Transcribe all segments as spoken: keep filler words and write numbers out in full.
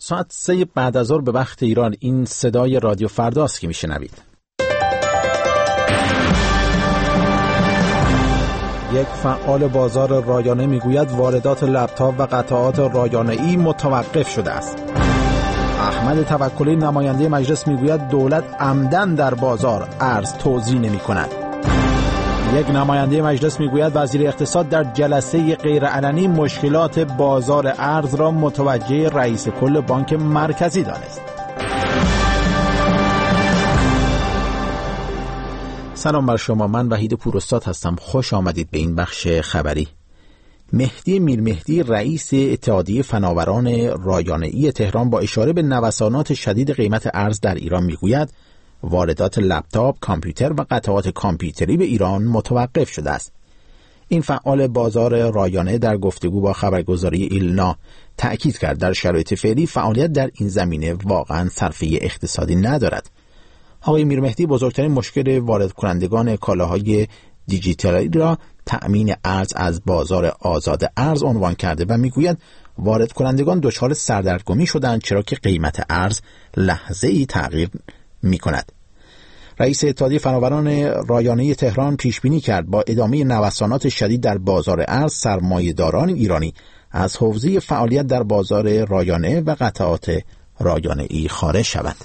ساعت سه بعد از ظهر به وقت ایران. این صدای رادیو فرداست که میشنوید. یک فعال بازار رایانه میگوید واردات لپتاپ و قطعات رایانه‌ای متوقف شده است. احمد توکلی نماینده مجلس میگوید دولت عمدن در بازار ارز توزیع نمی‌کند. یک نماینده مجلس میگوید وزیر اقتصاد در جلسه غیرعلنی مشکلات بازار ارز را متوجه رئیس کل بانک مرکزی دانست. سلام بر شما، من وحید پوراستاد هستم. خوش آمدید به این بخش خبری. مهدی میرمهدی رئیس اتحادیه فناوران رایانه‌ای تهران با اشاره به نوسانات شدید قیمت ارز در ایران میگوید واردات لپتاپ، کامپیوتر و قطعات کامپیوتری به ایران متوقف شده است. این فعال بازار رایانه در گفتگو با خبرگزاری ایلنا تأکید کرد در شرایط فعلی فعالیت در این زمینه واقعا صرفه اقتصادی ندارد. آقای میرمهدی بزرگترین مشکل وارد کنندگان کالاهای دیجیتالی را تأمین ارز از بازار آزاد ارز عنوان کرده و میگوید وارد کنندگان دچار سردرگمی شدند چرا که قیمت ارز لحظه‌ای تغییر می‌کند. رئیس اتحادیه فناوران رایانه‌ای تهران پیش بینی کرد با ادامه نوسانات شدید در بازار ارز سرمایه‌داران ایرانی از حوزه فعالیت در بازار رایانه و قطعات رایانه‌ای خارج شوند.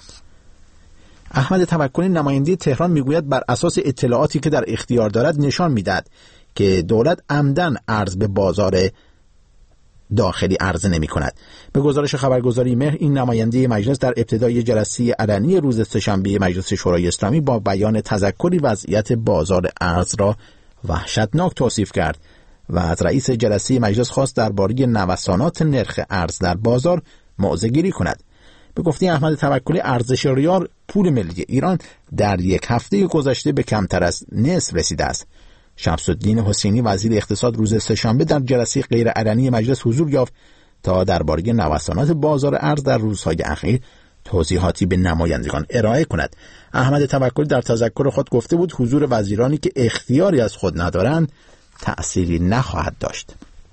احمد توکلی نماینده تهران میگوید بر اساس اطلاعاتی که در اختیار دارد نشان میدهد که دولت عمدن ارز به بازار داخلی عرضه نمی کند. به گزارش خبرگزاری مهر، این نماینده مجلس در ابتدای جلسه علنی روز سه‌شنبه مجلس شورای اسلامی با بیان تذکری وضعیت بازار ارز را وحشتناک توصیف کرد و از رئیس جلسه مجلس خواست درباره نوسانات نرخ ارز در بازار موضع‌گیری کند. به گفته احمد توکلی ارزش ریال پول ملی ایران در یک هفته گذشته به کمتر از نصف رسیده است. شمس‌الدین حسینی وزیر اقتصاد روز سه‌شنبه در جلسه غیرعلنی مجلس حضور یافت تا درباره نوسانات بازار ارز در روزهای اخیر توضیحاتی به نمایندگان ارائه کند. احمد توکلی در تذکر خود گفته بود حضور وزیرانی که اختیاری از خود ندارند تأثیری نخواهد داشت.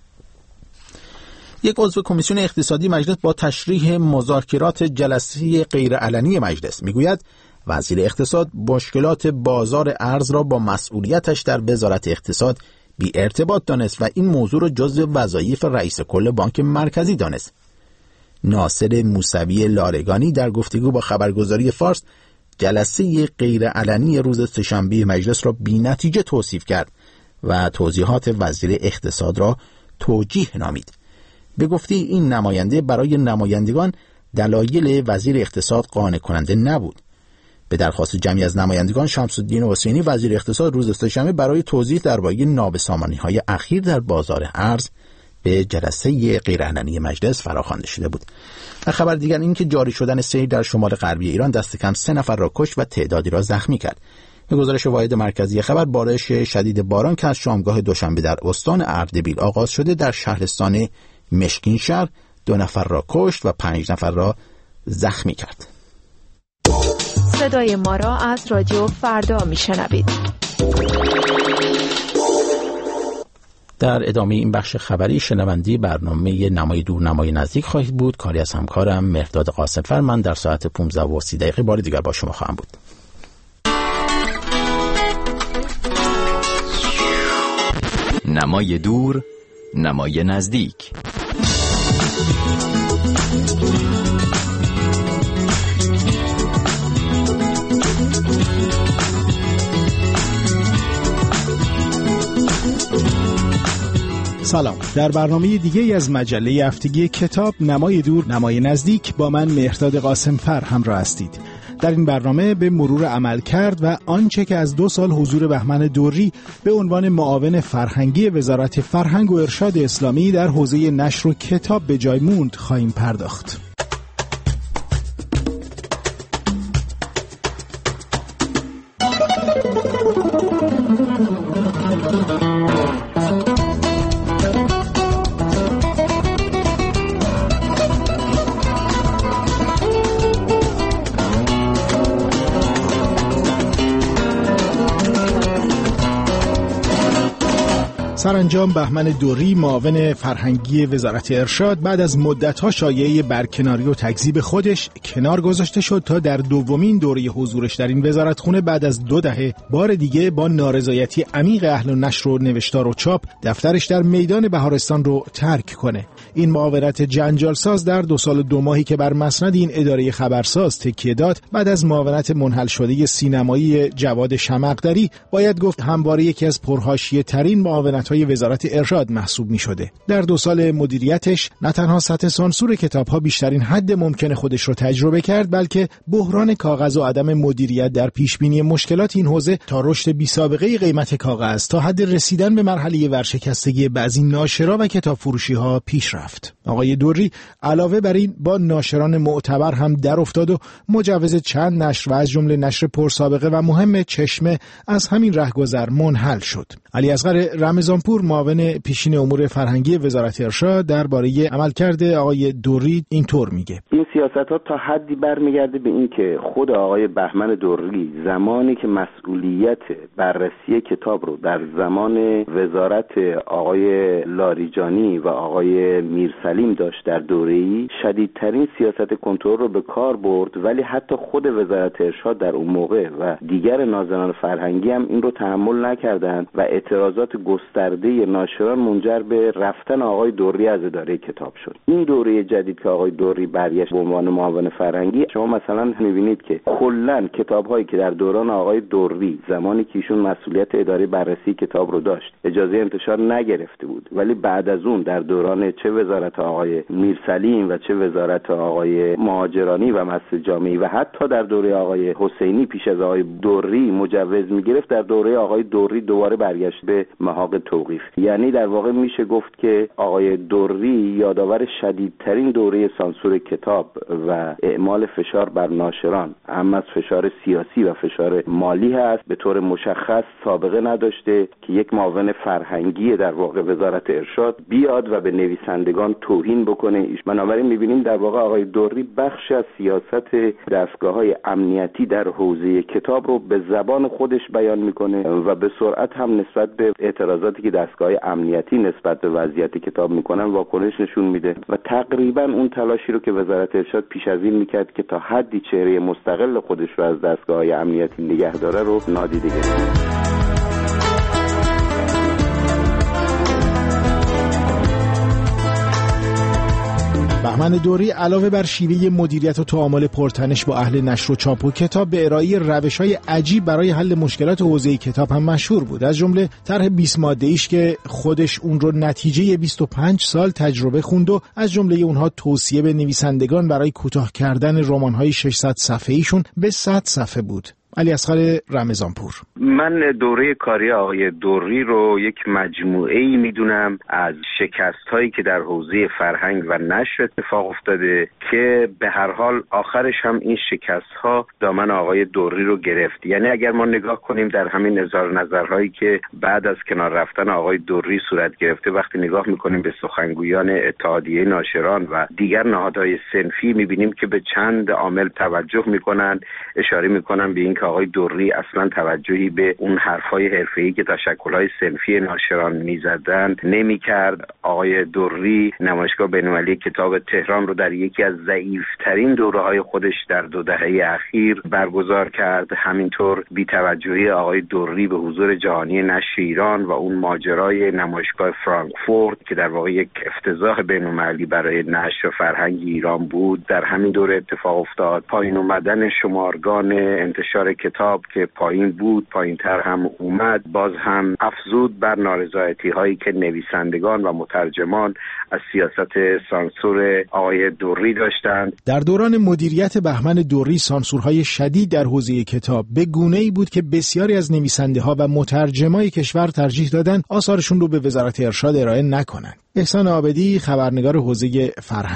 یک عضو کمیسیون اقتصادی مجلس با تشریح مذاکرات جلسه غیرعلنی مجلس میگوید وزیر اقتصاد مشکلات بازار ارز را با مسئولیتش در وزارت اقتصاد بی ارتباط دانست و این موضوع را جزو وظایف رئیس کل بانک مرکزی دانست. ناصر موسوی لارگانی در گفتگو با خبرگزاری فارس جلسه غیرعلنی روز سه‌شنبه مجلس را بی نتیجه توصیف کرد و توضیحات وزیر اقتصاد را توجیه نامید. به گفته این نماینده برای نمایندگان دلایل وزیر اقتصاد قانع کننده نبود. به درخواست جمعی از نمایندگان شمس‌الدین حسینی وزیر اقتصاد روز سه‌شنبه برای توضیح درباره نابسامانی‌های اخیر در بازار ارز به جلسه غیرعلنی مجلس فراخوانده شده بود. در خبر دیگر این که جاری شدن سیل در شمال غربی ایران دست کم سه نفر را کشت و تعدادی را زخمی کرد. به گزارش واحد مرکزی خبر بارش شدید باران که از شامگاه دوشنبه در استان اردبیل آغاز شده در شهرستان مشکین شهر دو نفر را کشت و پنج نفر را زخمی کرد. صدای ما را از رادیو فردا میشنوید. در ادامه این بخش خبری شنوندی برنامه نمای دور نمای نزدیک خواهید بود. کاری از همکارم مهرداد قاسم‌فر. من در ساعت پانزده و سی دقیقه بار دیگر با شما خواهم بود. نمای دور نمای نزدیک. سلام. در برنامه دیگه از مجله هفتگی کتاب نمای دور نمای نزدیک با من مهرداد قاسم‌فر همراه هستید. در این برنامه به مرور عمل کرد و آنچه که از دو سال حضور بهمن دوری به عنوان معاون فرهنگی وزارت فرهنگ و ارشاد اسلامی در حوزه نشر و کتاب به جای موند خواهیم پرداخت. سرانجام بهمن دوری معاون فرهنگی وزارت ارشاد بعد از مدت‌ها شایعه برکناری و تکذیب خودش کنار گذاشته شد تا در دومین دوره حضورش در این وزارتخونه بعد از دو دهه بار دیگه با نارضایتی عمیق اهل نشر و نوشتار و چاپ دفترش در میدان بهارستان رو ترک کنه. این معاونت جنجالساز در دو سال دو ماهی که بر مسند این اداره خبرساز تکیه داد بعد از معاونت منحل شده سینمایی جواد شمقدری باید گفت همواره یکی از پرحاشیه ترین معاونت‌های وزارت ارشاد محسوب می‌شده. در دو سال مدیریتش نه تنها سطح سانسور کتاب‌ها بیشترین حد ممکن خودش رو تجربه کرد، بلکه بحران کاغذ و عدم مدیریت در پیشبینی مشکلات این حوزه تا رشد بی‌سابقه قیمت کاغذ تا حد رسیدن به مرحله ورشکستگی بعضی ناشرا و کتاب فروشی‌ها پیش رفت. آقای دوری علاوه بر این با ناشران معتبر هم در افتاد و مجوز چند نشر و از جمله نشر پرسابقه و مهم چشمه از همین رهگذر منحل شد. علی اصغر رمضانپور معاون پیشین امور فرهنگی وزارت ارشاد درباره عملکرد آقای دوری اینطور میگه: این سیاست‌ها تا حدی برمیگرده به این که خود آقای بهمن دوری زمانی که مسئولیت بررسی کتاب رو در زمان وزارت آقای لاریجانی و آقای میرسلیم داشت در دوره‌ای، شدیدترین سیاست کنترل رو به کار برد، ولی حتی خود وزارت ارشاد در اون موقع و دیگر ناظران فرهنگی هم این رو تحمل نکردند و اعتراضات گسترده ناشران منجر به رفتن آقای دوری از اداره کتاب شد. این دوره جدید که آقای دوری برگشت به عنوان معاون فرهنگی، شما مثلا می‌بینید که کلاً کتاب‌هایی که در دوران آقای دوری زمانی که ایشون مسئولیت اداره بررسی کتاب رو داشت اجازه انتشار نگرفته بود، ولی بعد از اون در دوران چه وزارت آقای میرسلیم و چه وزارت آقای مهاجرانی و مسجد جامعی و حتی در دوره آقای حسینی پیش از آقای دوری مجوز می‌گرفت، در دوره آقای دوری دوباره برگشت به محاق توقیف. یعنی در واقع میشه گفت که آقای دوری یادآور شدیدترین دوره سانسور کتاب و اعمال فشار بر ناشران، اما از فشار سیاسی و فشار مالی هست. به طور مشخص سابقه نداشته که یک معاون فرهنگی در واقع وزارت ارشاد بیاد و به نویسندگان توهین بکنه. بنابراین میبینیم در واقع آقای دوری بخش از سیاست دستگاه‌های امنیتی در حوزه کتاب رو به زبان خودش بیان میکنه و به سرعت هم نسبت به اعتراضاتی که دستگاه‌های امنیتی نسبت به وضعیت کتاب میکنن واکنش نشون میده و تقریبا اون تلاشی رو که وزارت ارشاد پیش از این میکرد که تا حدی چهره مستقل خودش رو از دستگاه‌های امنیتی نگه داره رو نادیده گرفت. بهمن دوری علاوه بر شیوه مدیریت و تعامل پرتنش با اهل نشر و چاپ و کتاب به ارائه روش‌های عجیب برای حل مشکلات حوزه کتاب هم مشهور بود. از جمله طرح بیست ماده‌ایش که خودش اون رو نتیجه بیست و پنج سال تجربه خوند و از جمله اونها توصیه به نویسندگان برای کوتاه کردن رمان‌های ششصد صفحه‌ایشون به صد صفحه بود. علی اصغر رمضانپور: من دوره کاری آقای دوری رو یک مجموعه‌ای میدونم از شکست‌هایی که در حوزه فرهنگ و نشر اتفاق افتاده که به هر حال آخرش هم این شکست‌ها دامن آقای دوری رو گرفت. یعنی اگر ما نگاه کنیم در همین اظهار نظرهایی که بعد از کنار رفتن آقای دوری صورت گرفته، وقتی نگاه می‌کنیم به سخنگویان اتحادیه ناشران و دیگر نهادهای صنفی می‌بینیم که به چند عامل توجه می‌کنند، اشاره می‌کنن به این آقای دوری اصلا توجهی به اون حرفای حرفه‌ای که تشکل‌های صنفی ناشران می‌زدند نمی‌کرد. آقای دوری نمایشگاه بین‌المللی کتاب تهران رو در یکی از ضعیف‌ترین دوره‌های خودش در دو دهه اخیر برگزار کرد. همینطور بی‌توجهی آقای دوری به حضور جهانی نشر ایران و اون ماجرای نمایشگاه فرانکفورت که در واقع یک افتضاح بین‌المللی برای نشر فرهنگ ایران بود در همین دوره اتفاق افتاد. پایین اومدن شمارگان انتشار کتاب که پایین بود، پایین‌تر هم اومد، باز هم افزود بر نارضایتی هایی که نویسندگان و مترجمان از سیاست سانسور آقای دوری داشتند. در دوران مدیریت بهمن دوری سانسورهای شدید در حوزه کتاب به گونه‌ای بود که بسیاری از نویسنده‌ها و مترجمای کشور ترجیح دادند آثارشون رو به وزارت ارشاد ارائه نکنند. احسان عابدی، خبرنگار حوزه فرهنگی: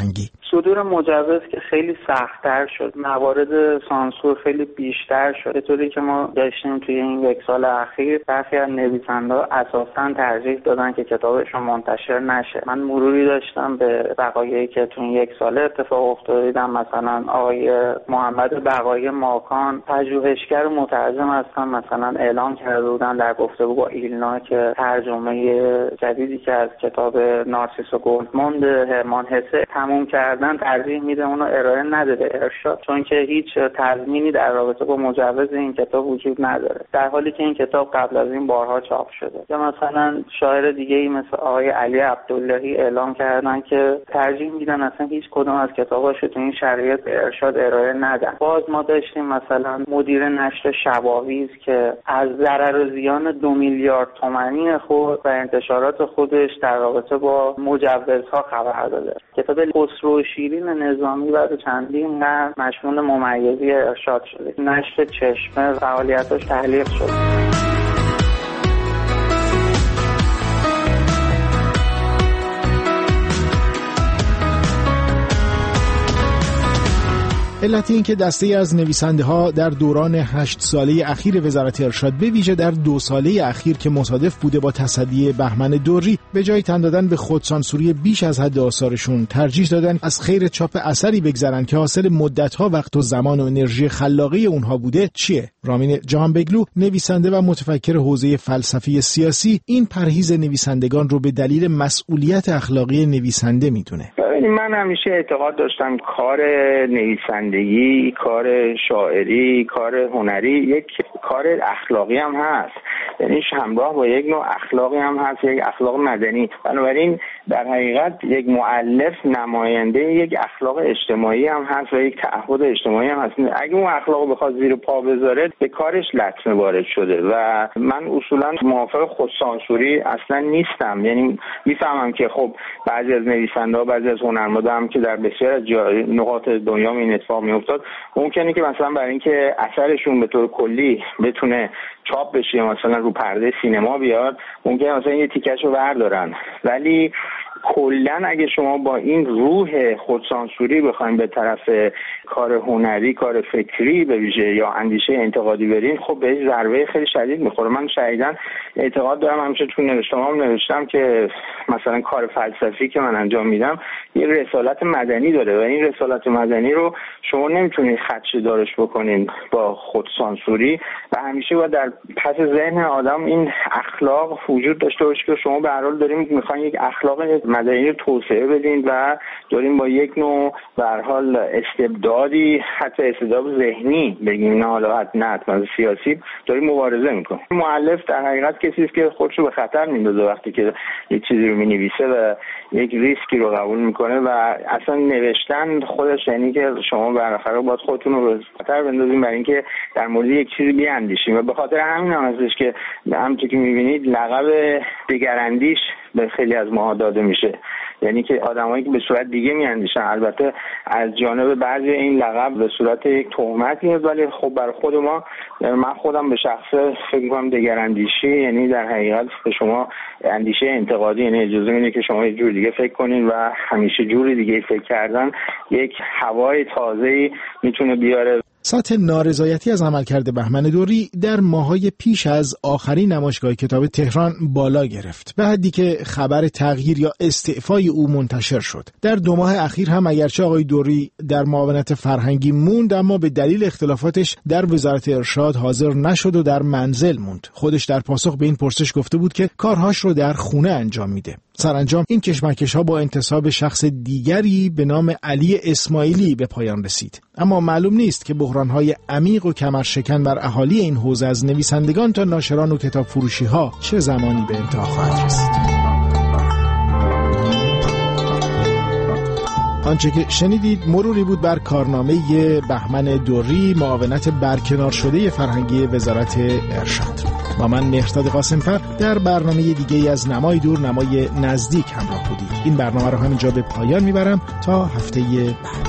صدور مجوز که خیلی سخت‌تر شد، موارد سانسور خیلی بیشتر شد، به طوری که ما داشتیم توی این یک سال اخیر برخی از نویسنده‌ها اساساً ترجیح دادن که کتابشون منتشر نشه. من مروری داشتم به وقایعی که تو این یک سال اتفاق افتاد. دیدم مثلا آقای محمد بقایی ماکان، پژوهشگر و مترجم هستن، مثلا اعلام کرده بودن در گفتگو با ایلنا که ترجمه جدیدی که از کتاب نارسیس و گولدموند هرمان هسه تموم کردن ترجیح میده اونو ارائه نده به ارشاد، چون که هیچ تضمینی در رابطه با مجوز این کتاب وجود نداره، در حالی که این کتاب قبل از این بارها چاپ شده. یا مثلا شاعر دیگه ای مثل آقای علی عبداللهی اعلام کردن که ترجیح میدن اصلا هیچ کدوم از کتاباشو تو این شرایط به ارشاد ارائه ندن. باز ما داشتیم مثلا مدیر نشر شباویز که از ضرر و زیان دو میلیارد تومانی خود و انتشارات خودش در رابطه با مجوزها خبر داده. کتاب خسرو و شیرین نظامی بعد چندین قرن مشمول ممیزی ارشاد شده. نشر چشمه فعالیتاش تعلیق شد. علت این که دسته از نویسنده ها در دوران هشت ساله اخیر وزارت ارشاد، به ویژه در دو ساله اخیر که مصادف بوده با تصدی بهمن دوری، به جای تن دادن به خودسانسوری بیش از حد آثارشون ترجیح دادن از خیر چاپ اثری بگذرن که حاصل مدت‌ها وقت و زمان و انرژی خلاقی اونها بوده چیه؟ رامین جهانبگلو، نویسنده و متفکر حوزه فلسفی سیاسی، این پرهیز نویسندگان رو به دلیل مسئولیت اخلاقی نویسنده میدونه. من همیشه اعتقاد داشتم کار نویسندگی، کار شاعری، کار هنری یک کار اخلاقی هم هست، یعنی همراه با یک نوع اخلاقی هم هست، یک اخلاق مدنی. بنابراین در حقیقت یک مؤلف نماینده یک اخلاق اجتماعی هم هست و یک تعهد اجتماعی هم هست. اگه اون اخلاق بخواد زیر پا بذاره به کارش لطمه وارد شده و من اصولا موافق خودسانسوری اصلا نیستم. یعنی میفهمم که خب بعضی از نویسنده‌ها، بعضی از هنرمندا هم که در بسیار از نقاط دنیا این اتفاق میافتاد، ممکنه که مثلا برای اینکه اثرشون به طور کلی بتونه چاپ بشه، مثلا رو پرده سینما بیاد، ممکنه مثلا یه تیکه‌شو بردارن. ولی کلا اگه شما با این روح خودسانسوری بخواید به طرف کار هنری، کار فکری به ویژه یا اندیشه انتقادی برین، خب به ضربه خیلی شدید میخوره. من شایداً اعتقاد دارم، همیشه تو نوشته‌هام نوشتم که مثلا کار فلسفی که من انجام میدم یه رسالت مدنی داره و این رسالت مدنی رو شما نمیتونید خدشه‌دارش بکنین با خودسانسوری و همیشه باید در پس ذهن آدم این اخلاق وجود داشته باشه که شما به هر حال داریم میخواین یک اخلاق مدنی رو توسعه بدین و داریم با یک نوع به هر حال استبدادی، حتی استبداد ذهنی بگیم، نه حالا نه حتما سیاسی، داریم مبارزه میکنیم. مؤلف در حقیقت کسی است که خودشو به خطر میندازه وقتی که یک چیزی رو مینویسه و یک ریسکی رو قبول میکنه و اصلا نوشتن خودش یعنی که شما بالاخره باید خودتون رو به خطر بندازین برای اینکه در مورد یک چیزی بیاندیشین و به خاطر همین هم هستش که همونطور که میبینید لقب دگراندیش به خیلی از ما داده میشه، یعنی که آدمایی که به صورت دیگه میاندیشن. البته از جانب بعضی این لقب به صورت یک تهمت میاد، ولی خب برای خود ما، من خودم به شخصه فکر می‌کنم دگراندیشی یعنی در حقیقت به شما اندیشه انتقادی، یعنی اجازه میده که شما یه جور دیگه فکر کنین و همیشه جور دیگه فکر کردن یک هوای تازه‌ای میتونه بیاره. سطح نارضایتی از عملکرد بهمن دوری در ماه‌های پیش از آخرین نمایشگاه کتاب تهران بالا گرفت، به حدی که خبر تغییر یا استعفای او منتشر شد. در دو ماه اخیر هم اگرچه آقای دوری در معاونت فرهنگی موند، اما به دلیل اختلافاتش در وزارت ارشاد حاضر نشد و در منزل موند. خودش در پاسخ به این پرسش گفته بود که کارهاش رو در خونه انجام میده. سرانجام این کشمکش‌ها با انتصاب شخص دیگری به نام علی اسماعیلی به پایان رسید. اما معلوم نیست که بحران‌های عمیق و کمرشکن بر اهالی این حوزه از نویسندگان تا ناشران و کتاب فروشی‌ها چه زمانی به انتها خواهد رسید. آنچه که شنیدید مروری بود بر کارنامه بهمن دوری، معاونت برکنار شده فرهنگی وزارت ارشاد. با من مهرداد قاسمفر در برنامه دیگه از نمای دور نمای نزدیک همراه بودید. این برنامه رو همینجا به پایان میبرم تا هفته بعد.